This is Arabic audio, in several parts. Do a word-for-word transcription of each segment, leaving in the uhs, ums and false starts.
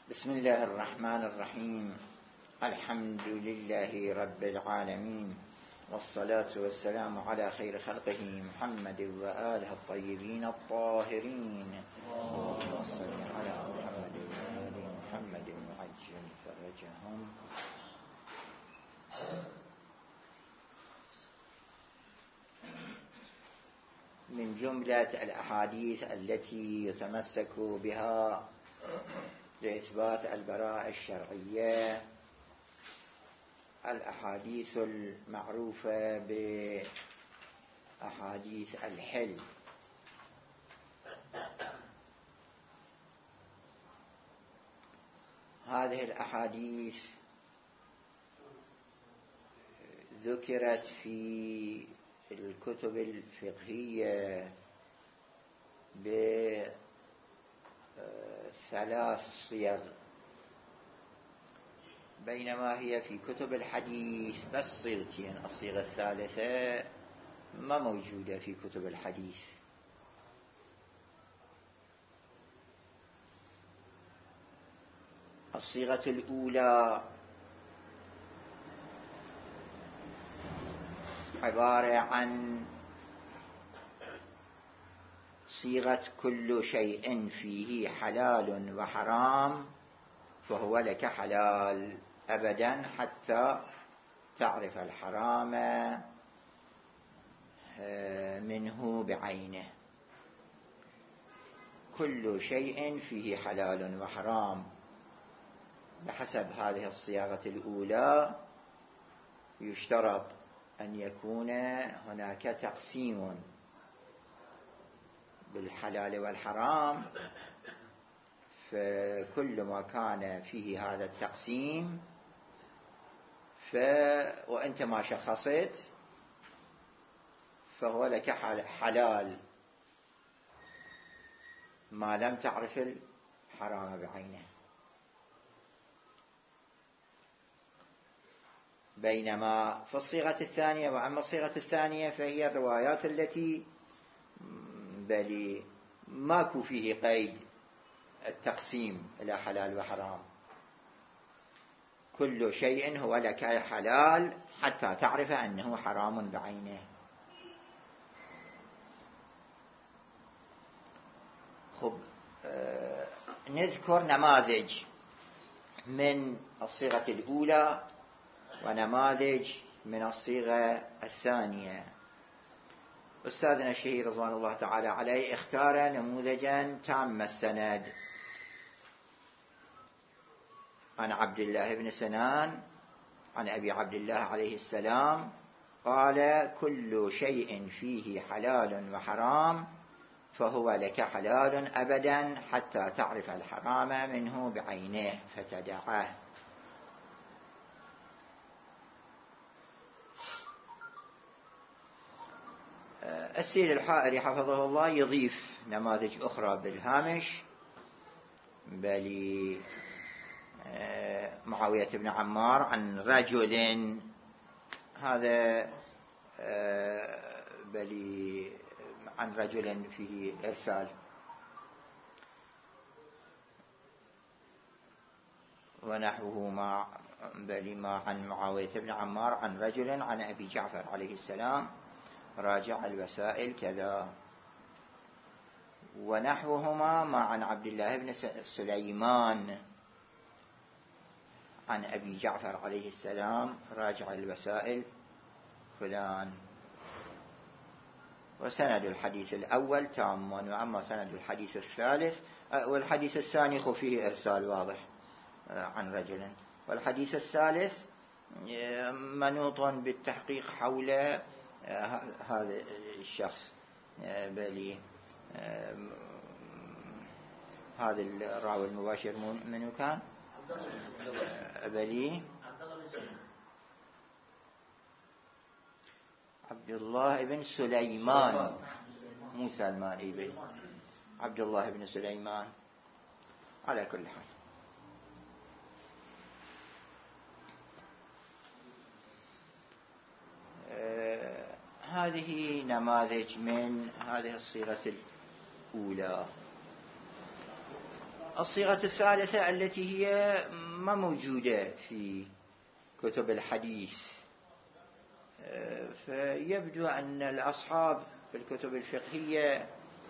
بسم الله الرحمن الرحيم. الحمد لله رب العالمين، والصلاة والسلام على خير خلقه محمد وآله الطيبين الطاهرين. اللهم صل على محمد وآل محمد وعجل فرجهم. من جملة الأحاديث التي يتمسك بها لإثبات البراءة الشرعية الأحاديث المعروفة بأحاديث الحل. هذه الأحاديث ذكرت في الكتب الفقهية بثلاث صيغ، بينما هي في كتب الحديث بس صيغتين. الصيغة الثالثة ما موجودة في كتب الحديث. الصيغة الأولى عبارة عن صيغة كل شيء فيه حلال وحرام فهو لك حلال أبدا حتى تعرف الحرام منه بعينه. كل شيء فيه حلال وحرام بحسب هذه الصياغة الأولى يشترط أن يكون هناك تقسيم بالحلال والحرام، فكل ما كان فيه هذا التقسيم ف... وأنت ما شخصت فهو لك حلال ما لم تعرف الحرام بعينه. بينما في الصيغة الثانية، وأما الصيغة الثانية فهي الروايات التي بل ماكو فيه قيد التقسيم إلى حلال وحرام. كل شيء هو لك حلال حتى تعرف أنه حرام بعينه. خب آه نذكر نماذج من الصيغة الأولى ونماذج من الصيغة الثانية. أستاذنا الشهير رضوان الله تعالى عليه اختار نموذجا تام السند عن عبد الله بن سنان عن أبي عبد الله عليه السلام قال: كل شيء فيه حلال وحرام فهو لك حلال أبدا حتى تعرف الحرام منه بعينه فتدعه. السيد الحائري حفظه الله يضيف نماذج أخرى بالهامش، بل معاوية بن عمار عن رجل، هذا بل عن رجل فيه إرسال، ونحوه ما بل ما عن معاوية بن عمار عن رجل عن أبي جعفر عليه السلام راجع الوسائل كذا، ونحوهما ما عن عبد الله بن سليمان عن أبي جعفر عليه السلام راجع الوسائل فلان. وسند الحديث الأول تام، وأما سند الحديث الثالث والحديث الثاني خفيه إرسال واضح عن رجل، والحديث الثالث منوط بالتحقيق حول هذا الشخص، بل هذا الراوي المباشر منو كان؟ بلي عبد الله بن سليمان، مو سلمان إبن عبد الله بن سليمان. على كل حال آه هذه نماذج من هذه الصيغة الأولى. الصيغة الثالثة التي هي ما موجودة في كتب الحديث، فيبدو أن الأصحاب في الكتب الفقهية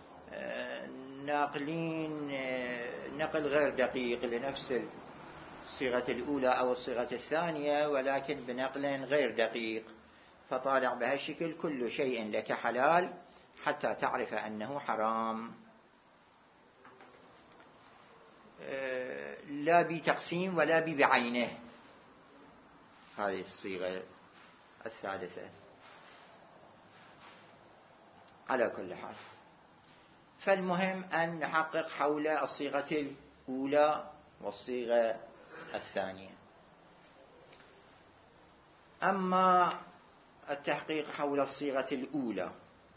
ناقلين نقل غير دقيق لنفس الصيغة الأولى أو الصيغة الثانية، ولكن بنقل غير دقيق، فطالع بهالشكل: كل شيء لك حلال حتى تعرف أنه حرام، لا بتقسيم ولا بعينه. هذه الصيغة الثالثة. على كل حال، فالمهم أن نحقق حول الصيغة الأولى والصيغة الثانية. أما التحقيق حول الصيغة الأولى،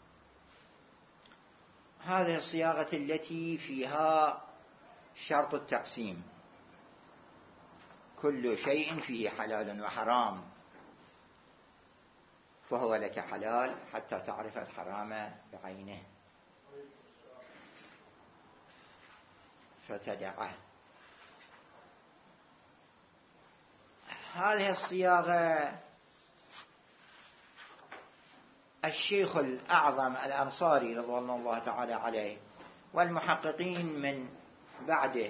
هذه الصياغة التي فيها شرط التقسيم: كل شيء فيه حلال وحرام فهو لك حلال حتى تعرف الحرام بعينه فتدعه. هذه الصياغة الشيخ الأعظم الأنصاري رضوان الله تعالى عليه والمحققين من بعده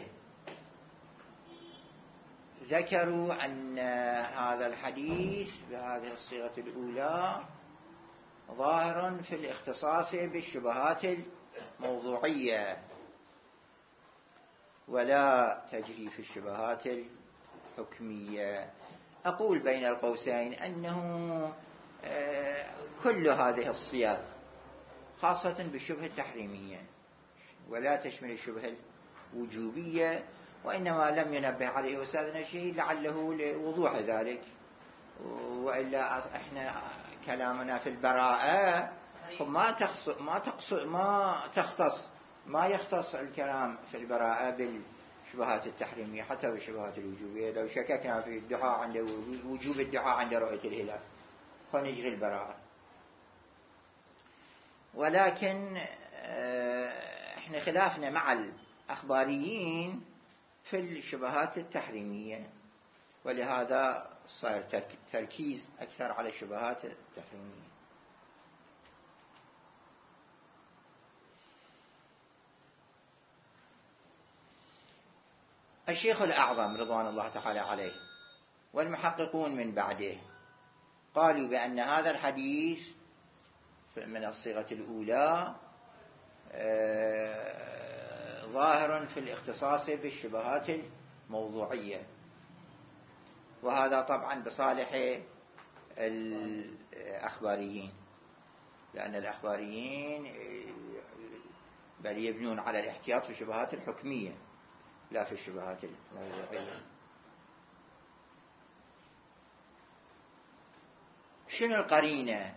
ذكروا أن هذا الحديث بهذه الصيغة الأولى ظاهر في الاختصاص بالشبهات الموضوعية، ولا تجري في الشبهات الحكمية. أقول بين القوسين أنه كل هذه الصيغ خاصة بالشبهة التحريمية، ولا تشمل الشبهة الوجوبية، وإنما لم ينبه عليه أستاذنا الشهيد لعله لوضوح ذلك، وإلا إحنا كلامنا في البراءة ما تخص ما تخص ما تختص ما يختص الكلام في البراءة بالشبهات التحريمية حتى بالشبهات الوجوبية. لو شككنا في الدعاء عند وجوب الدعاء عند رؤية الهلال فنجري البراءة، ولكن احنا خلافنا مع الأخباريين في الشبهات التحريمية، ولهذا صار تركيز أكثر على الشبهات التحريمية. الشيخ الأعظم رضوان الله تعالى عليه والمحققون من بعده قالوا بأن هذا الحديث من الصيغة الأولى ظاهر في الاختصاص بالشبهات الموضوعية، وهذا طبعا بصالح الأخباريين، لأن الأخباريين بل يبنون على الاحتياط في الشبهات الحكمية لا في الشبهات الموضوعية. شنو القرينة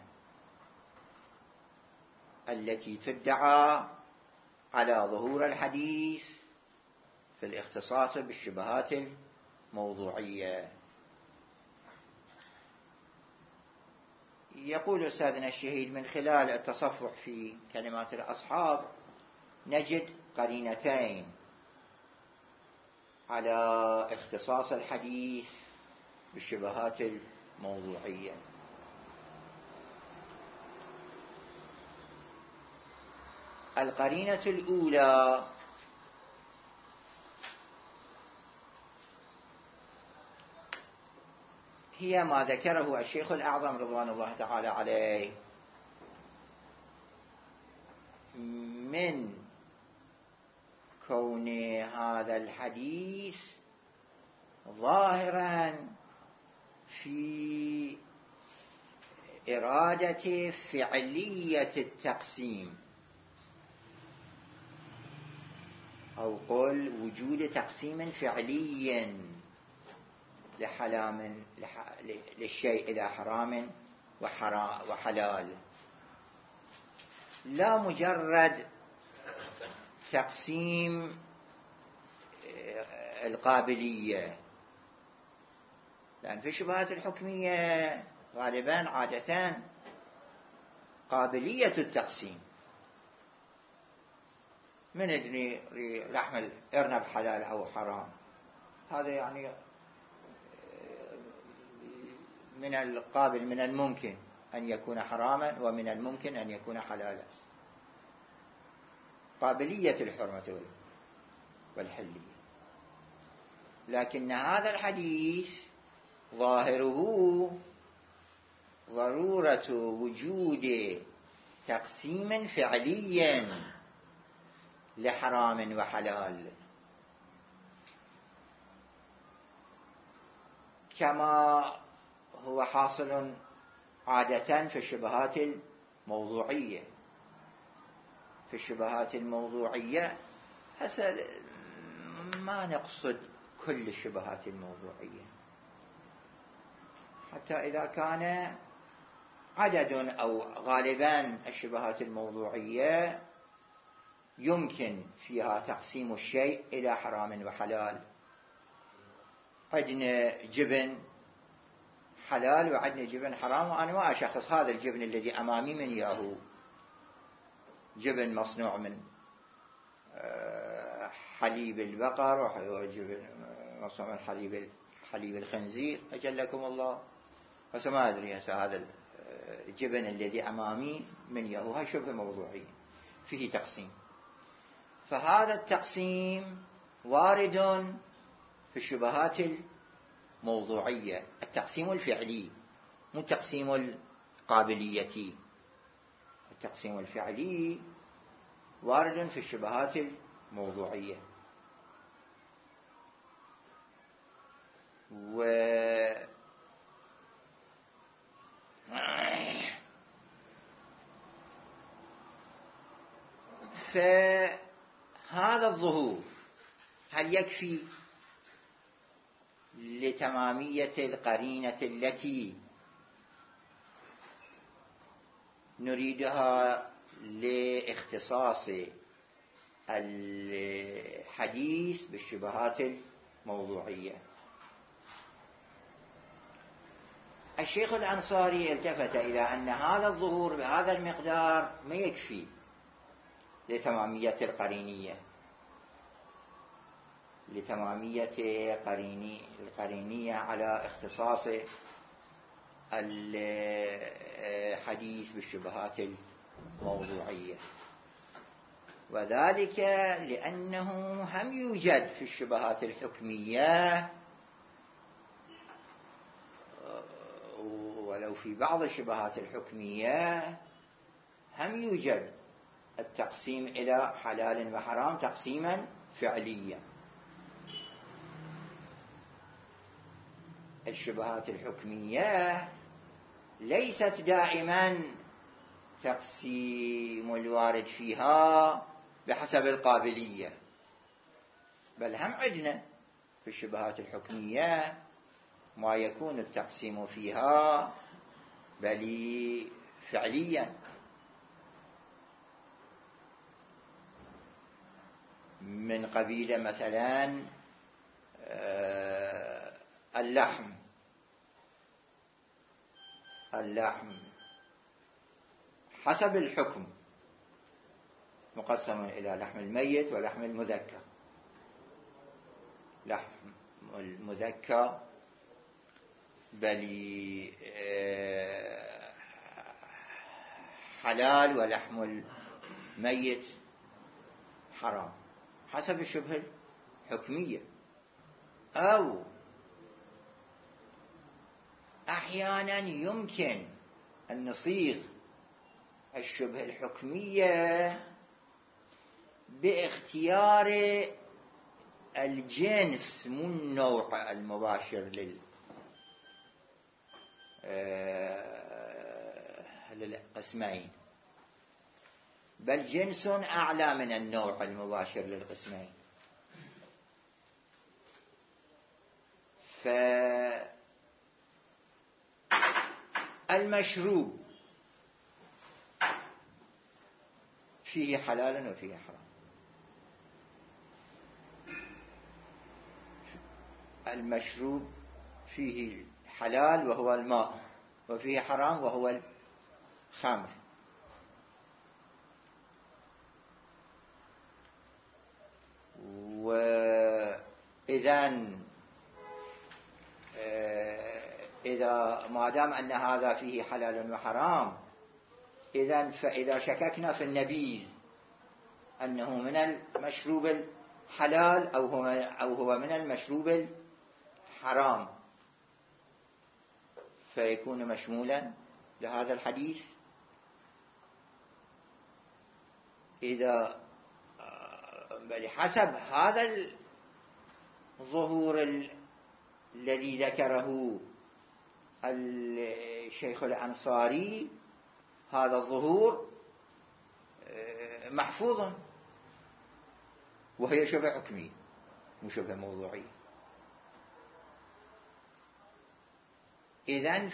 التي تدعى على ظهور الحديث في الاختصاص بالشبهات الموضوعية؟ يقول أستاذنا الشهيد: من خلال التصفح في كلمات الأصحاب نجد قرينتين على اختصاص الحديث بالشبهات الموضوعية. القرينة الأولى هي ما ذكره الشيخ الأعظم رضوان الله تعالى عليه من كون هذا الحديث ظاهرا في إرادة فعلية التقسيم، أو قل وجود تقسيم فعلي لحلام للشيء إلى حرام وحلال، لا مجرد تقسيم القابلية، لأن في الشبهات الحكمية غالبا عادة قابلية التقسيم، من يدري لحم الأرنب حلال أو حرام؟ هذا يعني من القابل، من الممكن أن يكون حراما ومن الممكن أن يكون حلالا، قابلية الحرمة والحلية. لكن هذا الحديث ظاهره ضرورة وجود تقسيم فعلي لحرام وحلال، كما هو حاصل عادة في الشبهات الموضوعية. في الشبهات الموضوعية هسه ما نقصد كل الشبهات الموضوعية، حتى إذا كان عدد أو غالبا الشبهات الموضوعية يمكن فيها تقسيم الشيء إلى حرام وحلال. عندنا جبن حلال وعندنا جبن حرام، وأنا ما أشخص هذا الجبن الذي أمامي من ياهو جبن مصنوع من حليب البقر وجبن مصنوع من حليب حليب الخنزير أجلكم الله، بس ما أدري هسه هذا الجبن الذي أمامي من ياهو، هاي شبه موضوعي فيه تقسيم. فهذا التقسيم وارد في الشبهات الموضوعية، التقسيم الفعلي مو التقسيم القابليتي. التقسيم الفعلي وارد في الشبهات الموضوعية. و فهذا الظهور هل يكفي لتمامية القرينة التي نريدها لاختصاص الحديث بالشبهات الموضوعية؟ الشيخ الأنصاري التفت إلى أن هذا الظهور بهذا المقدار ما يكفي لتمامية القرينية، لتمامية القرينية على اختصاص الحديث بالشبهات الموضوعية، وذلك لأنه هم يوجد في الشبهات الحكمية، ولو في بعض الشبهات الحكمية هم يوجد التقسيم إلى حلال وحرام تقسيما فعليا. الشبهات الحكمية ليست دائما تقسيم الوارد فيها بحسب القابلية، بل هم عندنا في الشبهات الحكمية ما يكون التقسيم فيها بل فعليا. من قبيل مثلا اللحم اللحم حسب الحكم مقسم إلى لحم الميت ولحم المذكى. لحم المذكى بل حلال ولحم الميت حرام حسب الشبهة الحكمية. أو أحيانا يمكن أن نصيغ الشبهة الحكمية باختيار الجنس مو النوع المباشر لل للقسمين، بل جنس أعلى من النوع المباشر للقسمين. فالمشروب فيه حلال وفيه حرام. المشروب فيه حلال وهو الماء، وفيه حرام وهو الخمر. إذن إذا ما دام أن هذا فيه حلال وحرام، إذن فإذا شككنا في النبيذ أنه من المشروب الحلال أو هو أو هو من المشروب الحرام، فيكون مشمولا لهذا الحديث. إذا بحسب هذا الظهور الذي ذكره الشيخ الأنصاري، هذا الظهور محفوظ، وهي شبه حكمي مو شبه موضوعي. إذن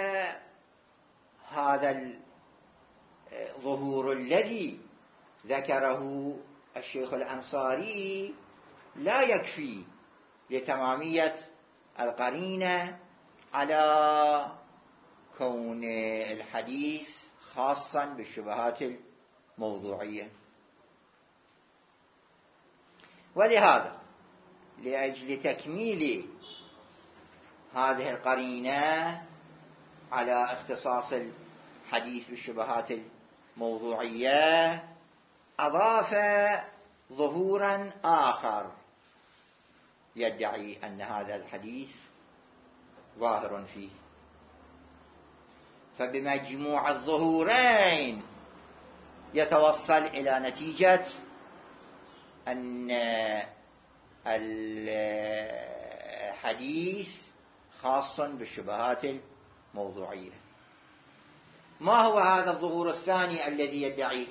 فهذا الظهور الذي ذكره الشيخ الأنصاري لا يكفي لتمامية القرينة على كون الحديث خاصا بالشبهات الموضوعية. ولهذا لأجل تكميل هذه القرينة على اختصاص الحديث بالشبهات الموضوعية، أضاف ظهورا آخر يدعي أن هذا الحديث ظاهر فيه. فبمجموع الظهورين يتوصل إلى نتيجة أن الحديث خاص بالشبهات الموضوعية. ما هو هذا الظهور الثاني الذي يدعي؟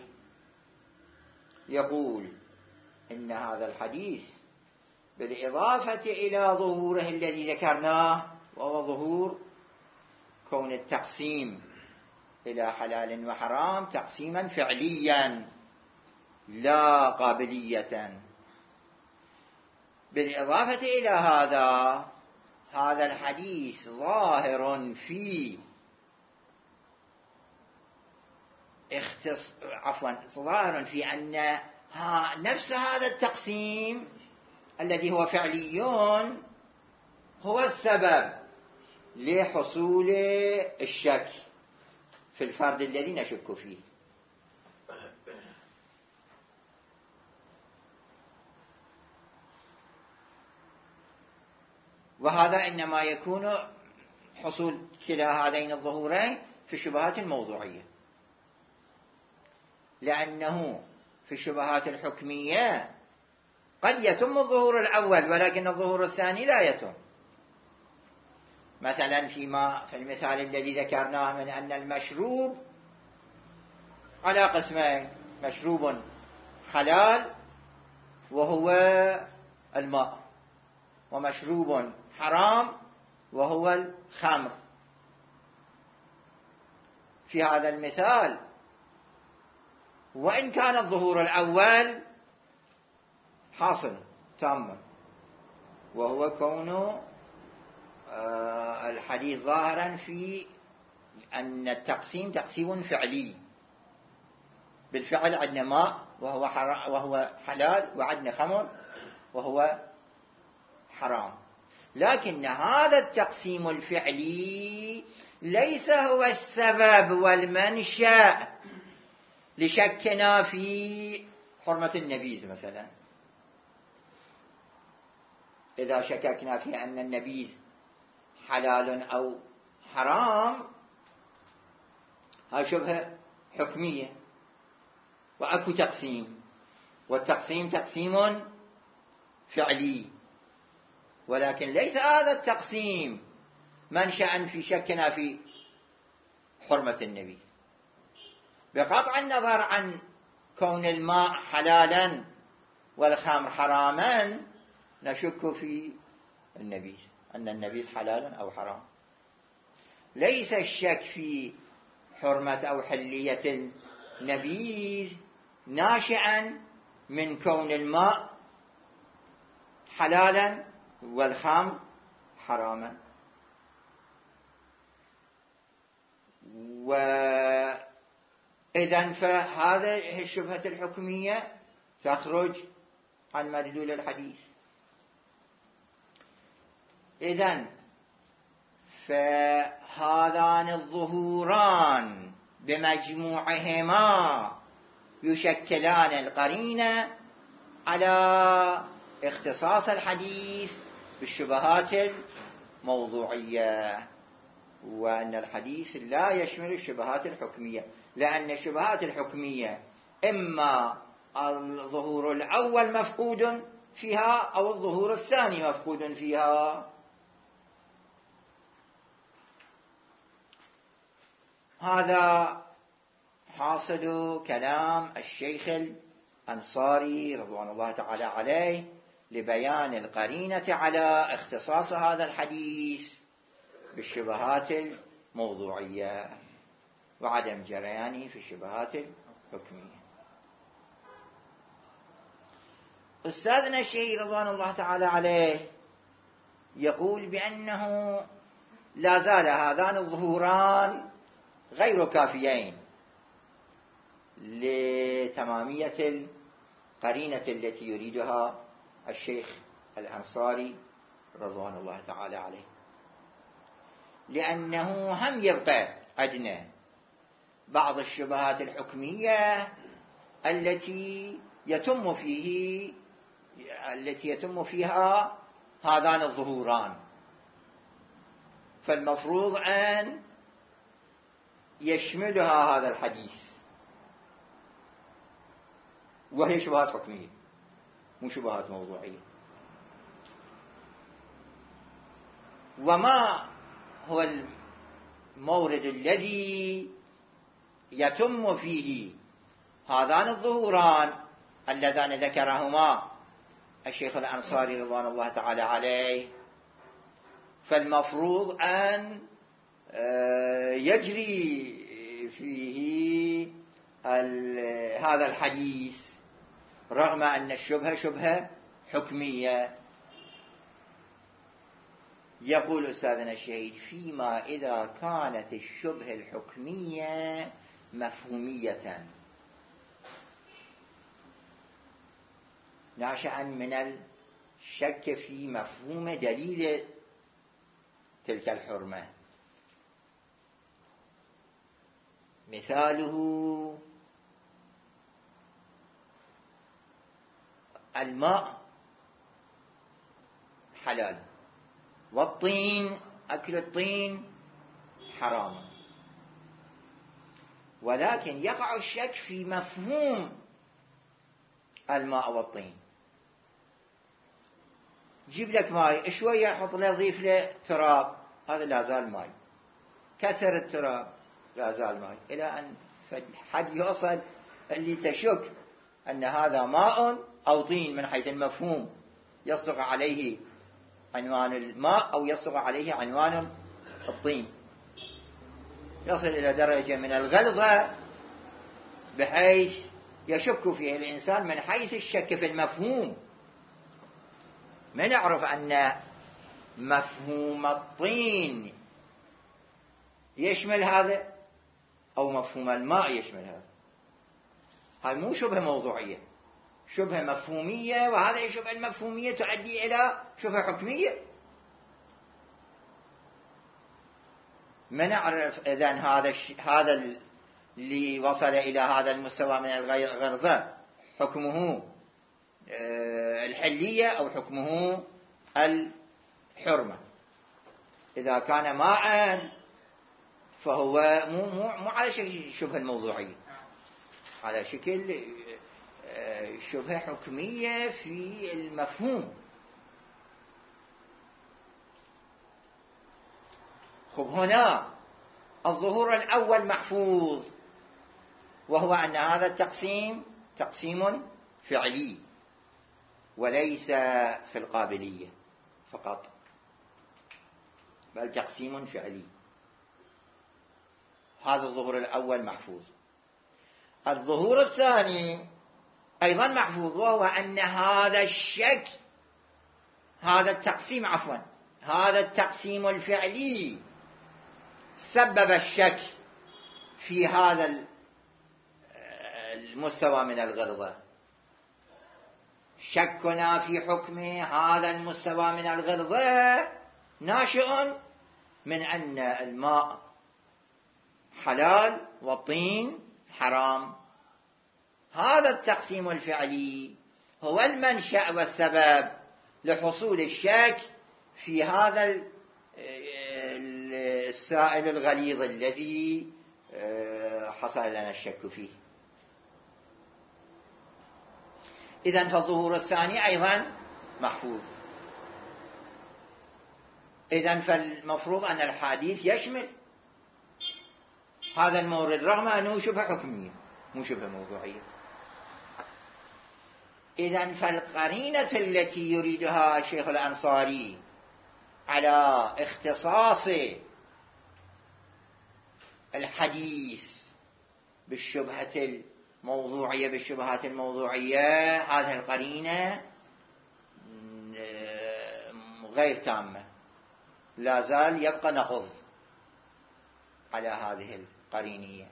يقول إن هذا الحديث بالإضافة إلى ظهوره الذي ذكرناه، وهو ظهور كون التقسيم إلى حلال وحرام تقسيما فعليا لا قابلية، بالإضافة إلى هذا هذا الحديث ظاهر في اختص... عفوا ظاهر في أن ها نفس هذا التقسيم الذي هو فعلي هو السبب لحصول الشك في الفرد الذي نشك فيه. وهذا إنما يكون حصول كلا هذين الظهورين في الشبهات الموضوعية، لأنه في الشبهات الحكمية قد يتم الظهور الأول ولكن الظهور الثاني لا يتم. مثلا فيما في المثال الذي ذكرناه من أن المشروب على قسمين: مشروب حلال وهو الماء، ومشروب حرام وهو الخمر. في هذا المثال وإن كان الظهور الأول حاصل تاما، وهو كون الحديث ظاهرا في أن التقسيم تقسيم فعلي، بالفعل عندنا ماء وهو, وهو حلال، وعندنا خمر وهو حرام. لكن هذا التقسيم الفعلي ليس هو السبب والمنشأ لشكنا في حرمة النبيذ. مثلا إذا شككنا في أن النبيذ حلال أو حرام، هذا شبه حكمية، وأكو تقسيم، والتقسيم تقسيم فعلي، ولكن ليس هذا التقسيم منشأ في شكنا في حرمة النبيذ. بقطع النظر عن كون الماء حلالا والخمر حراما نشك في النبيذ، أن النبيذ حلال أو حرام. ليس الشك في حرمة أو حلية النبيذ ناشئا من كون الماء حلالا والخمر حراما. وإذن فهذه الشبهة الحكمية تخرج عن مدلول الحديث. إذن فهذان الظهوران بمجموعهما يشكلان القرينة على اختصاص الحديث بالشبهات الموضوعية، وأن الحديث لا يشمل الشبهات الحكمية، لأن الشبهات الحكمية إما الظهور الأول مفقود فيها أو الظهور الثاني مفقود فيها. هذا حاصل كلام الشيخ الأنصاري رضوان الله تعالى عليه لبيان القرينة على اختصاص هذا الحديث بالشبهات الموضوعية وعدم جريانه في الشبهات الحكمية. أستاذنا الشيخ رضوان الله تعالى عليه يقول بأنه لا زال هذان الظهوران غير كافيين لتمامية القرينة التي يريدها الشيخ الأنصاري رضوان الله تعالى عليه، لأنه هم يبقى عندنا بعض الشبهات الحكمية التي يتم فيه التي يتم فيها هذان الظهوران، فالمفروض أن يشملها هذا الحديث، وهي شبهات حكمية مو شبهات موضوعية. وما هو المورد الذي يتم فيه هذان الظهوران اللذان ذكرهما الشيخ الأنصاري رضوان الله تعالى عليه؟ فالمفروض أن يجري فيه هذا الحديث رغم أن الشبهة شبهة حكمية. يقول أستاذنا الشهيد فيما إذا كانت الشبهة الحكمية مفهومية ناشئا من الشك في مفهوم دليل تلك الحرمة، مثاله الماء حلال والطين أكل الطين حرام، ولكن يقع الشك في مفهوم الماء والطين. جيب لك ماء شوية حط له ضيف له تراب، هذا لا زال ماء، كثر التراب لا زال ماء، إلى أن حد يوصل اللي تشك أن هذا ماء أو طين من حيث المفهوم يصدق عليه عنوان الماء أو يصدق عليه عنوان الطين، يصل إلى درجة من الغلظة بحيث يشك فيه الإنسان من حيث الشك في المفهوم. ما نعرف أن مفهوم الطين يشمل هذا أو مفهوم الماء يشمل هذا. هاي مو شبهة موضوعية، شبهة مفهومية، وهذه الشبهة المفهومية تؤدي إلى شبهة حكمية. ما نعرف إذن هذا الش... هذا اللي وصل إلى هذا المستوى من الغلظة حكمه الحلية أو حكمه الحرمة. إذا كان ماء فهو مو مو مو على شكل شبهة الموضوعية، على شكل شبهة حكمية في المفهوم. خب هنا الظهور الأول محفوظ، وهو أن هذا التقسيم تقسيم فعلي وليس في القابلية فقط، بل تقسيم فعلي. هذا الظهور الأول محفوظ. الظهور الثاني أيضا محفوظ، وهو أن هذا الشك هذا التقسيم عفوا هذا التقسيم الفعلي سبب الشك في هذا المستوى من الغلظة. شكنا في حكم هذا المستوى من الغلظة ناشئ من أن الماء حلال والطين حرام. هذا التقسيم الفعلي هو المنشأ والسبب لحصول الشك في هذا السائل الغليظ الذي حصل لنا الشك فيه. إذن فالظهور الثاني أيضا محفوظ. إذن فالمفروض أن الحديث يشمل هذا المورد رغم أنه شبه حكمية مو شبه موضوعية. إذن فالقرينة التي يريدها الشيخ الأنصاري على اختصاص الحديث بالشبهة الموضوعية بالشبهات الموضوعية، هذه القرينة غير تامة، لا زال يبقى نقض على هذه القرينية.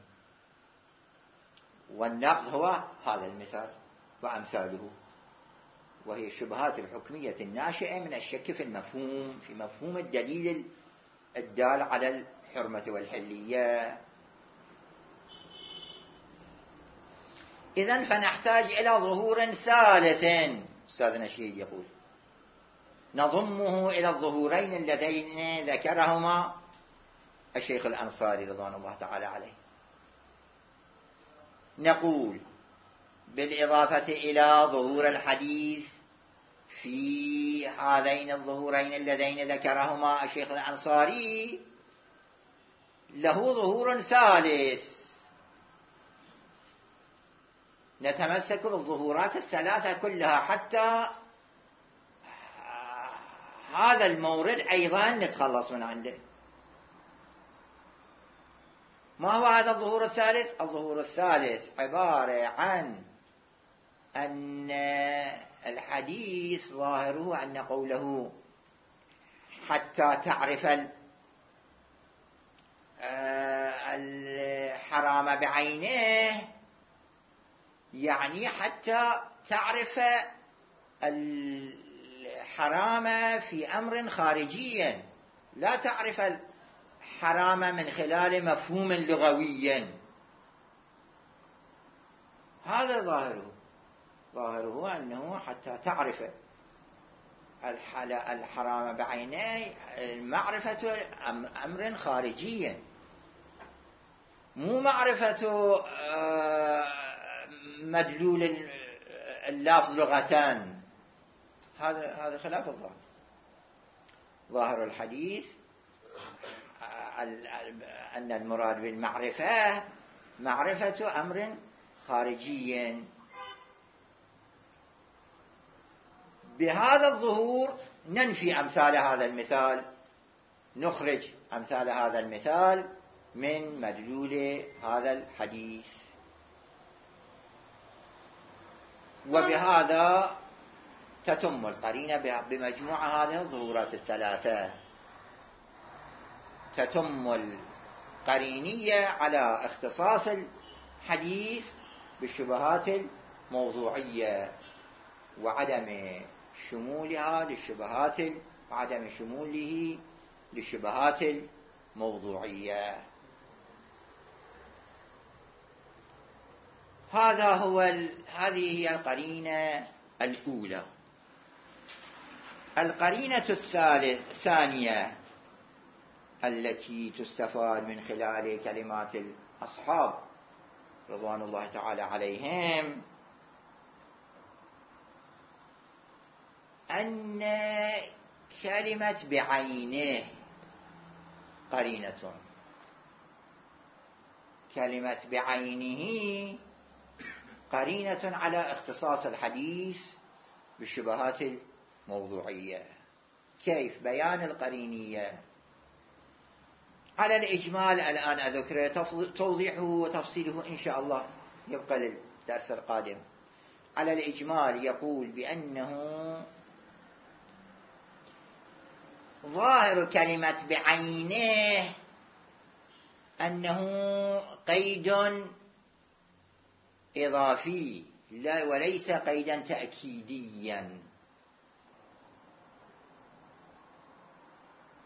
والنقض هو هذا المثال وأمثاله، وهي الشبهات الحكمية الناشئة من الشك في المفهوم، في مفهوم الدليل الدال على الحرمة والحلية. إذن فنحتاج إلى ظهور ثالث، أستاذ نشيد يقول نضمه إلى الظهورين اللذين ذكرهما الشيخ الأنصاري رضوان الله تعالى عليه. نقول بالإضافة إلى ظهور الحديث في هذين الظهورين اللذين ذكرهما الشيخ الأنصاري، له ظهور ثالث نتمسك بالظهورات الثلاثة كلها حتى هذا المورد أيضا نتخلص من عنده. ما هو هذا الظهور الثالث؟ الظهور الثالث عبارة عن أن الحديث ظاهره أن قوله حتى تعرف الحرام بعينه، يعني حتى تعرف الحرام في أمر خارجي، لا تعرف الحرام من خلال مفهوم لغوي. هذا ظاهره ظاهره أنه حتى تعرف الحرام بعينه، معرفة أمر خارجي مو معرفة مدلول اللفظ لغتان. هذا هذا خلاف الظاهر. ظاهر الحديث أن المراد بالمعرفة معرفة أمر خارجي. بهذا الظهور ننفي أمثال هذا المثال، نخرج أمثال هذا المثال من مدلول هذا الحديث، وبهذا تتم القرينة بمجموعة هذه الظهورات الثلاثة. تتم القرينية على اختصاص الحديث بالشبهات الموضوعية وعدم شمولها للشبهات وعدم شموله للشبهات الموضوعية. هذا هو ال... هذه هي القرينة الأولى. القرينة الثانية التي تستفاد من خلال كلمات الأصحاب رضوان الله تعالى عليهم أن كلمة بعينه قرينة. كلمة بعينه قرينة على اختصاص الحديث بالشبهات الموضوعية. كيف؟ بيان القرينية على الإجمال الآن أذكره، توضيحه وتفصيله إن شاء الله يبقى للدرس القادم. على الإجمال يقول بأنه ظاهر كلمة بعينه أنه قيد إضافي لا وليس قيدا تأكيديا.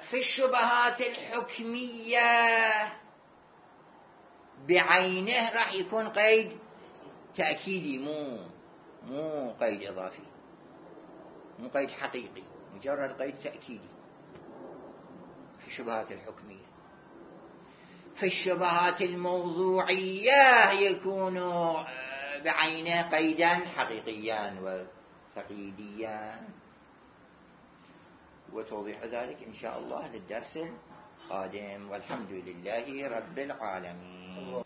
في الشبهات الحكمية بعينه راح يكون قيد تأكيدي، مو مو قيد إضافي، مو قيد حقيقي، مجرد قيد تأكيدي في الشبهات الحكمية. في الشبهات الموضوعية يكون بعينه قيدا حقيقيا وتقييديا، وتوضيح ذلك إن شاء الله للدرس القادم، والحمد لله رب العالمين.